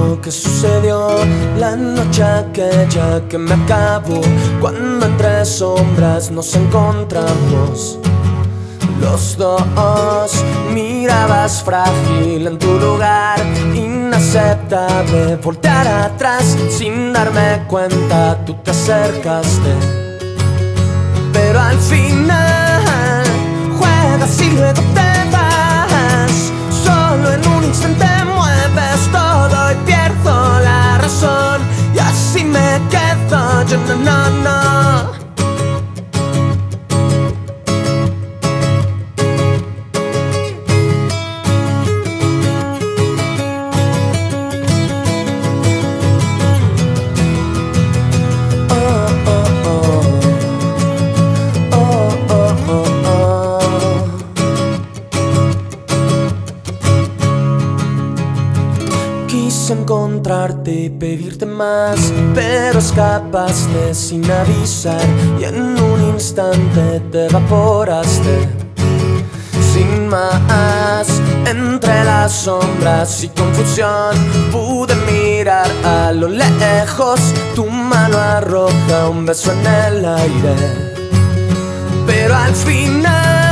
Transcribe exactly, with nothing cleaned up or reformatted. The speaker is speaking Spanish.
lo que sucedió la noche aquella que me acabó, cuando entre sombras nos encontramos los dos. Mirabas frágil en tu lugar, inaceptable voltear atrás. Sin darme cuenta tú te acercaste, pero al final juegas y luego te vas. Solo en un instante mueves todo y pierdo la razón, y así me quedo yo, no, no, no. Quise encontrarte y pedirte más, pero escapaste sin avisar y en un instante te evaporaste. Sin más, entre las sombras y confusión pude mirar a lo lejos. Tu mano arroja un beso en el aire, pero al final